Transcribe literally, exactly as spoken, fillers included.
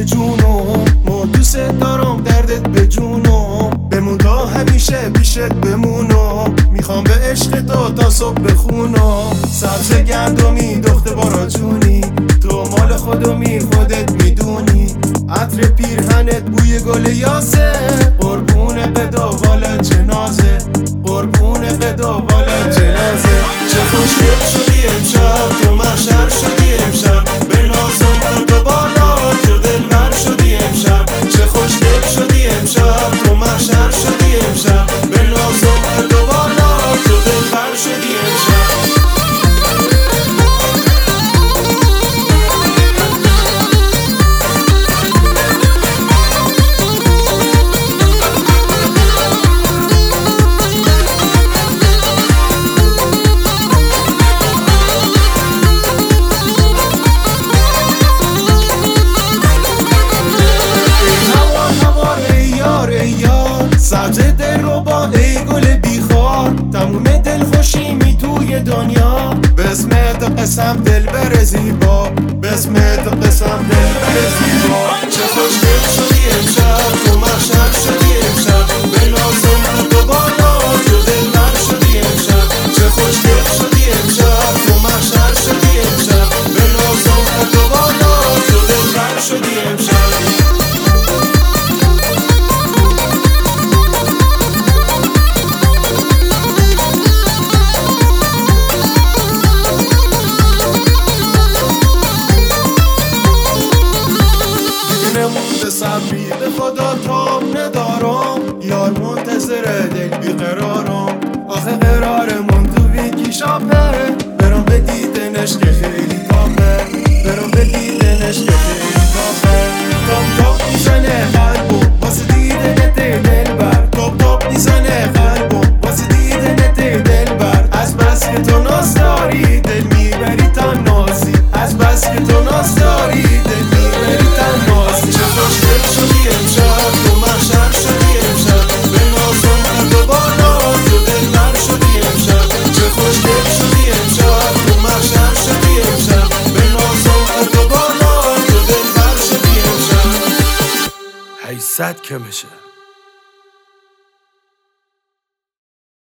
جونم، ما دوست دارم دردت به جونم، بمون تا همیشه پیشت بمونم، میخوام به عشق تو تا صبح بخونم. سبز گندمی دخت بارا جونی، تو مال خودمی خودت میدونی، عطر پیرهنت بوی گل یاسه، قربونه به دوال جنازه، قربونه به دوال جنازه. چه خوشگل شدی امشب، تو محشر شدی امشب، به نازم تو بالا تو دلبر شدی امشب. چه خوشگل شدی امشب، تو محشر شدی امشب، به نازم تو بالا تو دلبر شدی امشب. سبز دل رو با ای گل بیخار، تموم دل خوشیمی توی دنیا، به اسمت قسم دل بر زیبا، به اسمت قسم دل بر زیبا. چه خوشگل شدی امشب، تو محشر شدی امشب، به نازم تو بالا تو دلبر شدی امشب. چه خوشگل شدی امشب، تو محشر شدی امشب، به نازم تو بالا تو دلبر شدی امشب. صبری به خدا تاب ندارم، یار منتظر دل بیقرارم، آخه قرارمون تو ویکی شاپه، برام به دیدنش که خیلی تاپه، برام به دیدنش که خیلی تاپه. تاپ تاپ میزنه قلبم واسه دیدنت دلبر، تاپ تاپ میزنه قلبم واسه دیدنت دلبر، از بس که تو ناز داری دل میبری تا نازی، از بس که تو ناز داری دل میبری تا نازی. چه خوشگل شدی امشب، تو محشر شدی امشب، به نازم تو بالا تو دلبر شدی امشب. چه خوشگل شدی امشب، تو محشر شدی امشب، به نازم تو بالا تو دلبر شدی امشب. هیصد کمشه.